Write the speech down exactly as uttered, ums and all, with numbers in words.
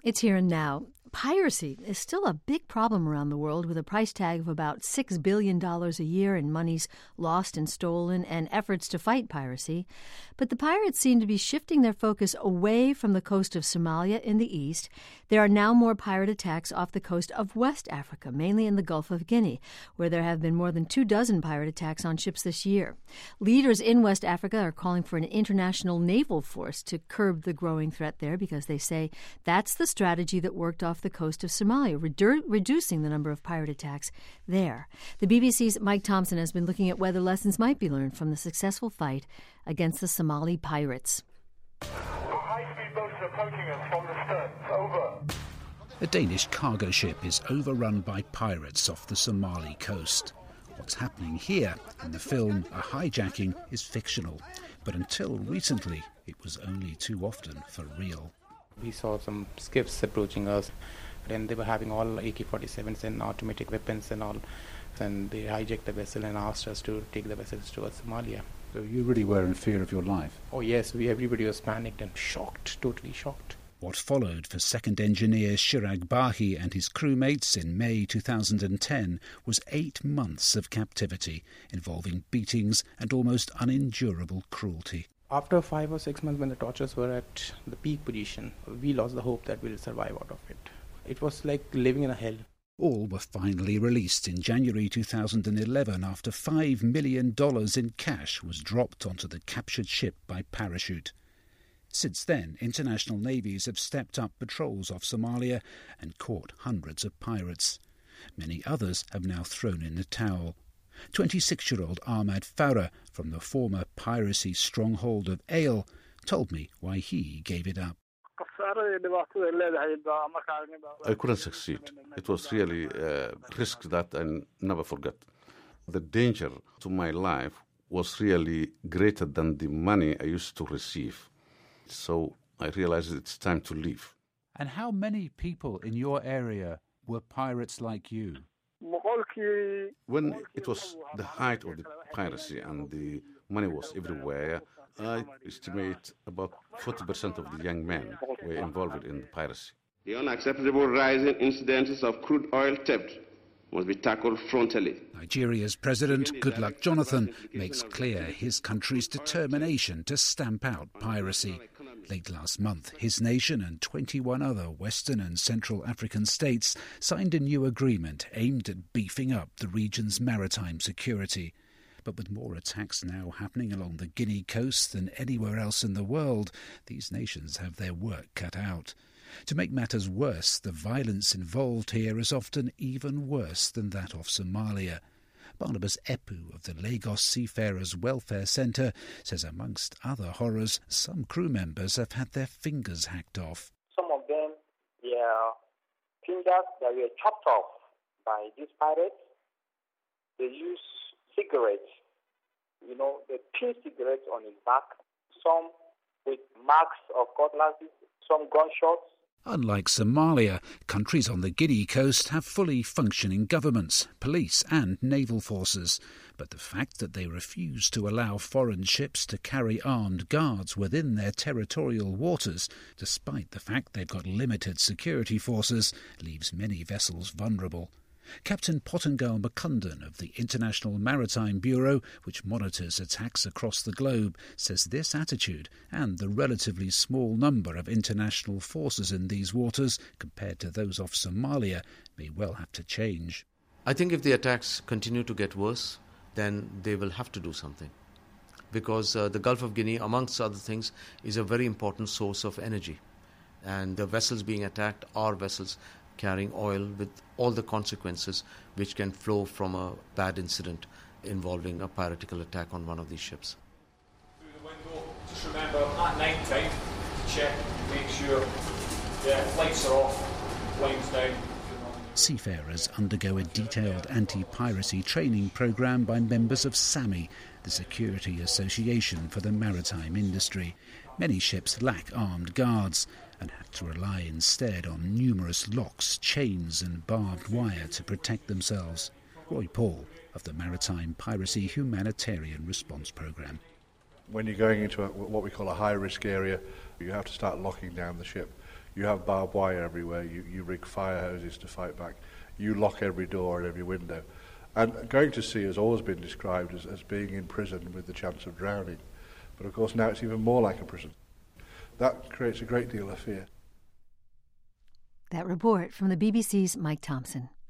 It's here and now. Piracy is still a big problem around the world, with a price tag of about six billion dollars a year in monies lost and stolen and efforts to fight piracy. But the pirates seem to be shifting their focus away from the coast of Somalia in the east. There are now more pirate attacks off the coast of West Africa, mainly in the Gulf of Guinea, where there have been more than two dozen pirate attacks on ships this year. Leaders in West Africa are calling for an international naval force to curb the growing threat there, because they say that's the strategy that worked off the coast of Somalia, redu- reducing the number of pirate attacks there. The B B C's Mike Thompson has been looking at whether lessons might be learned from the successful fight against the Somali pirates. High-speed boats are approaching us from the stern. Over. A Danish cargo ship is overrun by pirates off the Somali coast. What's happening here in the film A Hijacking is fictional, but until recently it was only too often for real. We saw some skiffs approaching us, and they were having all A K forty-sevens and automatic weapons and all, and they hijacked the vessel and asked us to take the vessels towards Somalia. So you really were in fear of your life? Oh yes, we everybody was panicked and shocked, totally shocked. What followed for second engineer Chirag Bahi and his crewmates in May two thousand ten was eight months of captivity, involving beatings and almost unendurable cruelty. After five or six months, when the tortures were at the peak position, we lost the hope that we'll survive out of it. It was like living in a hell. All were finally released in January two thousand eleven after five million dollars in cash was dropped onto the captured ship by parachute. Since then, international navies have stepped up patrols off Somalia and caught hundreds of pirates. Many others have now thrown in the towel. twenty-six-year-old Ahmad Farah from the former piracy stronghold of Ale told me why he gave it up. I couldn't succeed. It was really a risk that I never forget. The danger to my life was really greater than the money I used to receive. So I realized it's time to leave. And how many people in your area were pirates like you? When it was the height of the piracy and the money was everywhere, I estimate about forty percent of the young men were involved in the piracy. The unacceptable rising incidences of crude oil theft must be tackled frontally. Nigeria's President, Goodluck Jonathan, makes clear his country's determination to stamp out piracy. Late last month, his nation and twenty-one other Western and Central African states signed a new agreement aimed at beefing up the region's maritime security. But with more attacks now happening along the Guinea coast than anywhere else in the world, these nations have their work cut out. To make matters worse, the violence involved here is often even worse than that of Somalia. Barnabas Epu of the Lagos Seafarers Welfare Centre says amongst other horrors, some crew members have had their fingers hacked off. Some of them, their fingers that were chopped off by these pirates. They use cigarettes, you know, they pin cigarettes on his back, some with marks of cutlasses, some gunshots. Unlike Somalia, countries on the Guinea coast have fully functioning governments, police and naval forces. But the fact that they refuse to allow foreign ships to carry armed guards within their territorial waters, despite the fact they've got limited security forces, leaves many vessels vulnerable. Captain Pottengal McCundon of the International Maritime Bureau, which monitors attacks across the globe, says this attitude and the relatively small number of international forces in these waters compared to those off Somalia may well have to change. I think if the attacks continue to get worse, then they will have to do something. Because uh, the Gulf of Guinea, amongst other things, is a very important source of energy. And the vessels being attacked are vessels carrying oil with all the consequences which can flow from a bad incident involving a piratical attack on one of these ships. Through the window, just remember at night time to check, make sure the lights are off, blinds down. Seafarers undergo a detailed anti-piracy training programme by members of SAMI, the Security Association for the Maritime Industry. Many ships lack armed guards and have to rely instead on numerous locks, chains and barbed wire to protect themselves. Roy Paul of the Maritime Piracy Humanitarian Response Programme. When you're going into a, what we call a high-risk area, you have to start locking down the ship. You have barbed wire everywhere. You, you rig fire hoses to fight back. You lock every door and every window. And going to sea has always been described as, as being in prison with the chance of drowning. But of course now it's even more like a prison. That creates a great deal of fear. That report from the B B C's Mike Thompson.